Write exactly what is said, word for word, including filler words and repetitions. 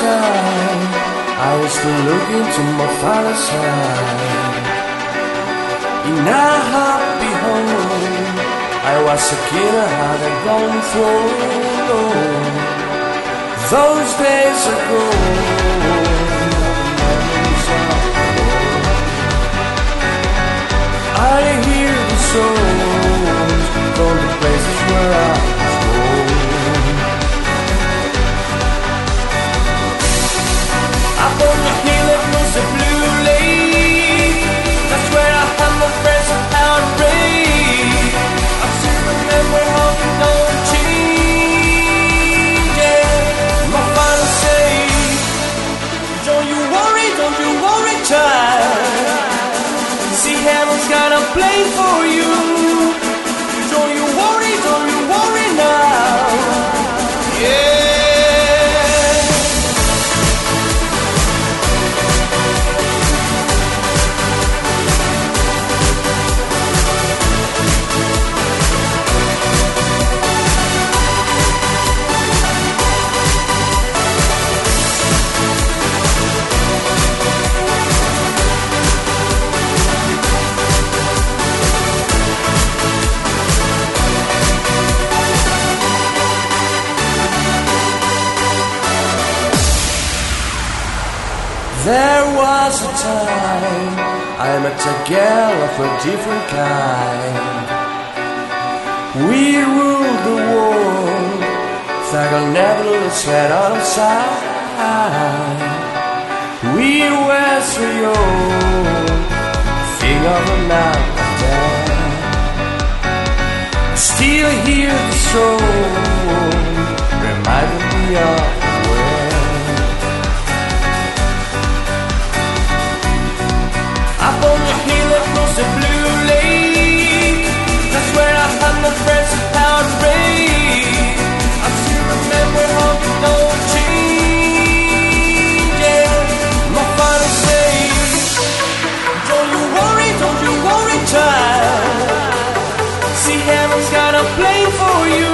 time I used to look into my father's eyes. In a happy home I was a kid, I hadn't gone through. Those days ago, I hear the songs from the places where I was born. Up on the hill it was a blue lake. That's where I had my friends and outbreak. I still remember how you don't change. Yeah. My father said, don't you worry, don't you worry, child. See, heaven's got a plan for you. Don't you worry, don't you worry now. Yeah. There was a time I met a girl of a different kind. We ruled the world, thought I'll never lose head outside. We were so young, think of a night like that. Still hear the song, reminding me of on the hill it was a blue lake. That's where I had my friends and outbreak. I still remember how you don't change. Yeah. My father says, don't you worry, don't you worry, child. See, heaven's got a plan for you.